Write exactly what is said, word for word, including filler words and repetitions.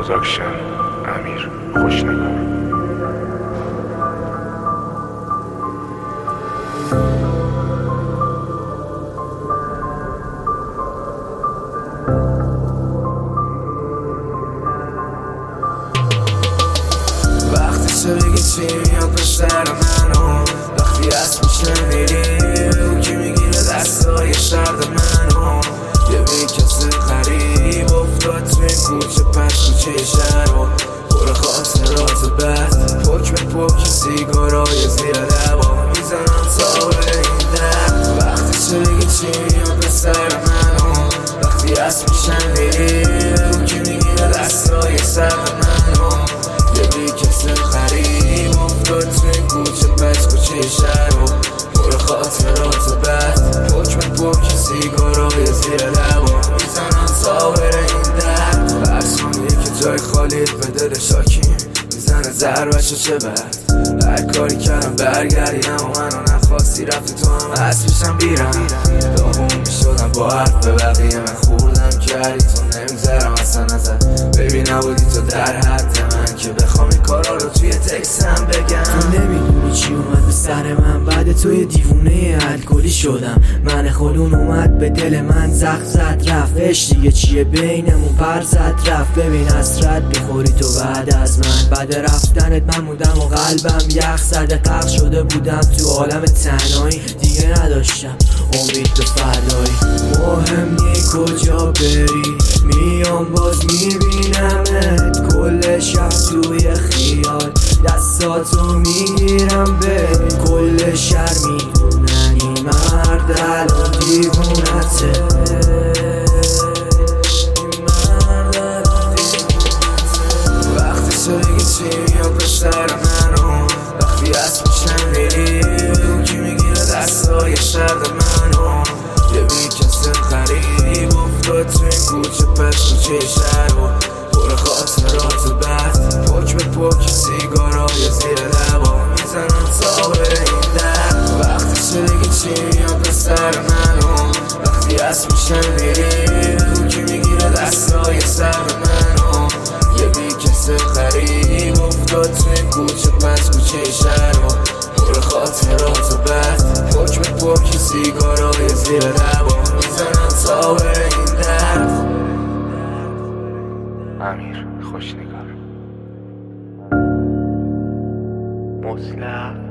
پروداکشن. امیر خوشنگار. وقتی تو بگی چی میاد پشتر منو، وقتی از پیش میری او که میگیره دستای شرد منو، یه بی کسی غریب افتاد تو این کوچه پس کوچه شهر و پر خاطرات بد، پک به پک سیگارای زیر لبا میزنم تا به این در. وقتی تو بگی چی میاد پشتر منو، وقتی از پیش میری او که میگیره دستای شرد منو، یه بی کسی غریب افتاد تو این کوچه پس کوچه شهر و پر خاطرات بد، پک به پک سیگارای زیر لبا میزنم تا بره این در. هر ثانیه که جای خالیت به دل شاکی میزنه ضربشو چه بد، هر کاری کردم برگردی اما منو نخواستی رفتی تو هم از پیشم بیرم. داغون میشدم با حرف به بقیه من خوردم کردی تو نمیذارم اصلا ازت ببین نبودی تو در حد من که بخوام این کارا رو توی تکستم بگم. تو نمیدونی چی اومد به سر من، بعد توی دیوونه الکلی شدم، من خودون اومد به دل من زخ زد رفت، عشق دیگه چیه بینمون پر زد رفت. ببین حسرت میخوری تو بعد از من، بعد رفتنت من موندم و قلبم یخ زده غرق شده بودم تو عالم تنهایی، دیگه نداشتم امید به فردایی. مهم نی کجا بری میام باز میبینمت، کل شب توی خیال دستاتو میگیرم، به کل شهر میدونن این مرد الان دیوونته. وقتی تو بگی چی میاد پشتر منو، وقتی از پیشم میری او که میگیره دستای شرد منو، یه بی کسی غریب افتاد تو این کوچه پس کوچه شهر و پر خاطرات بد، پک به پک سیگارای زیر لبا میزنم تا بره این در. وقتی تو بگی چی میاد پسر منو، وقتی از پیشم میری او که میگیره دستای سرد منو، یه بی کسی غریب افتاد تو این کوچه پس کوچه شهر و پر خاطرات بد، پک به پک سیگارای زیر لبا میزنم تا بره این در. امیر خوشنگار. مطلق